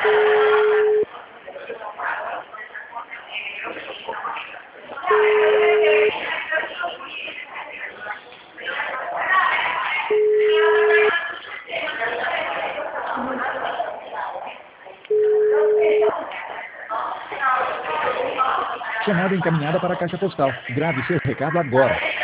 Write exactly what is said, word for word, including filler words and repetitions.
Chamada encaminhada para a caixa postal. Grave seu recado agora.